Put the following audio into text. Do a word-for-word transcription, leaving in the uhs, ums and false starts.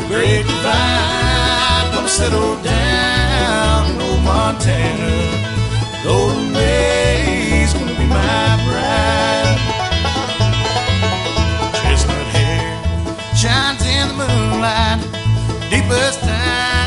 grapevine, gonna settle down in old Montana. Golden May's gonna be my bride. Chestnut hair shines in the moonlight, deepest time